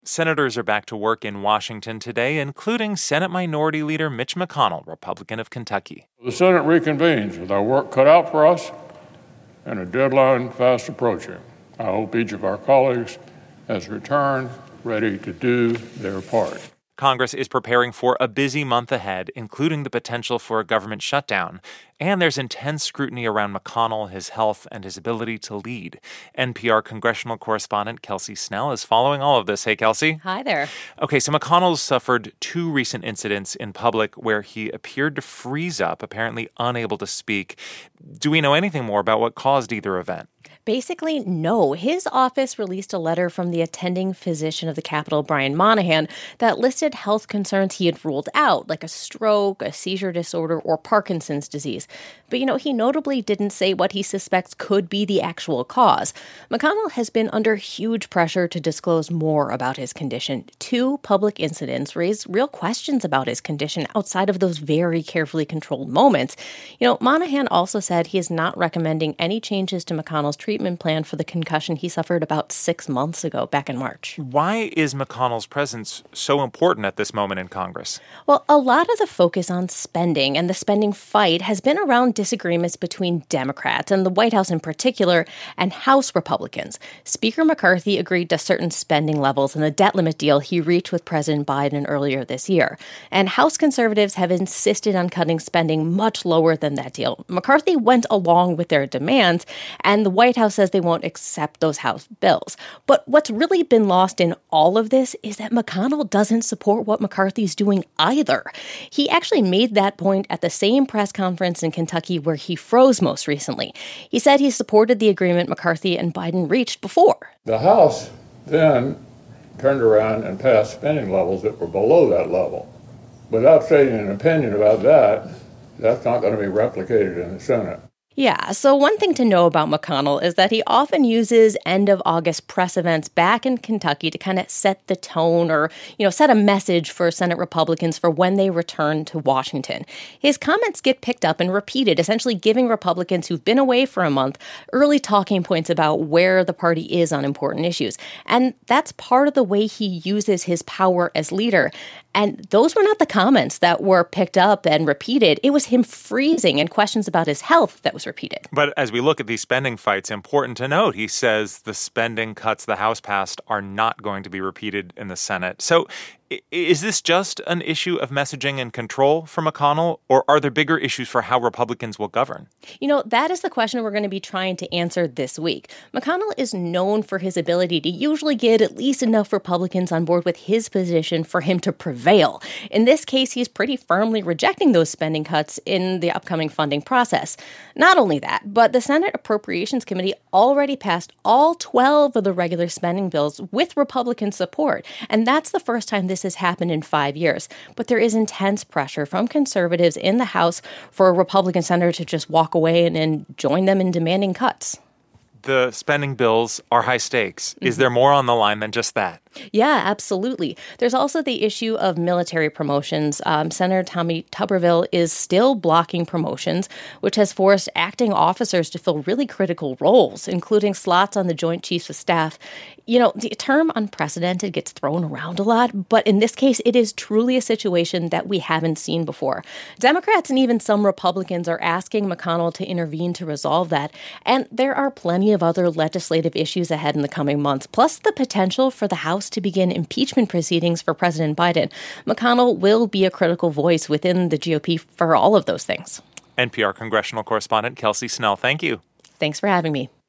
Senators are back to work in Washington today, including Senate Minority Leader Mitch McConnell, Republican of Kentucky. The Senate reconvenes with our work cut out for us and a deadline fast approaching. I hope each of our colleagues has returned ready to do their part. Congress is preparing for a busy month ahead, including the potential for a government shutdown. And there's intense scrutiny around McConnell, his health, and his ability to lead. NPR congressional correspondent Kelsey Snell is following all of this. Hey, Kelsey. Hi there. Okay, so McConnell's suffered two recent incidents in public where he appeared to freeze up, apparently unable to speak. Do we know anything more about what caused either event? Basically, no. His office released a letter from the attending physician of the Capitol, Brian Monahan, that listed health concerns he had ruled out, like a stroke, a seizure disorder, or Parkinson's disease. But, he notably didn't say what he suspects could be the actual cause. McConnell has been under huge pressure to disclose more about his condition. Two public incidents raised real questions about his condition outside of those very carefully controlled moments. Monahan also said he is not recommending any changes to McConnell's treatment plan for the concussion he suffered about 6 months ago, back in March. Why is McConnell's presence so important at this moment in Congress? Well, a lot of the focus on spending and the spending fight has been around disagreements between Democrats and the White House in particular and House Republicans. Speaker McCarthy agreed to certain spending levels in the debt limit deal he reached with President Biden earlier this year. And House conservatives have insisted on cutting spending much lower than that deal. McCarthy went along with their demands, and the White House says they won't accept those House bills. But what's really been lost in all of this is that McConnell doesn't support what McCarthy's doing either. He actually made that point at the same press conference in Kentucky where he froze most recently. He said he supported the agreement McCarthy and Biden reached before. The House then turned around and passed spending levels that were below that level. Without stating an opinion about that, that's not going to be replicated in the Senate. Yeah, so one thing to know about McConnell is that he often uses end-of-August press events back in Kentucky to kind of set the tone or, set a message for Senate Republicans for when they return to Washington. His comments get picked up and repeated, essentially giving Republicans who've been away for a month early talking points about where the party is on important issues. And that's part of the way he uses his power as leader. And those were not the comments that were picked up and repeated. It was him freezing and questions about his health that was repeated. But as we look at these spending fights, important to note, he says the spending cuts the House passed are not going to be repeated in the Senate. So is this just an issue of messaging and control for McConnell, or are there bigger issues for how Republicans will govern? That is the question we're going to be trying to answer this week. McConnell is known for his ability to usually get at least enough Republicans on board with his position for him to prevail. In this case, he's pretty firmly rejecting those spending cuts in the upcoming funding process. Not only that, but the Senate Appropriations Committee already passed all 12 of the regular spending bills with Republican support, and that's the first time this has happened in 5 years. But there is intense pressure from conservatives in the House for a Republican senator to just walk away and join them in demanding cuts. The spending bills are high stakes. Is there more on the line than just that? Yeah, absolutely. There's also the issue of military promotions. Senator Tommy Tuberville is still blocking promotions, which has forced acting officers to fill really critical roles, including slots on the Joint Chiefs of Staff. The term unprecedented gets thrown around a lot, but in this case, it is truly a situation that we haven't seen before. Democrats and even some Republicans are asking McConnell to intervene to resolve that, and there are plenty of other legislative issues ahead in the coming months, plus the potential for the House to begin impeachment proceedings for President Biden. McConnell will be a critical voice within the GOP for all of those things. NPR congressional correspondent Kelsey Snell, thank you. Thanks for having me.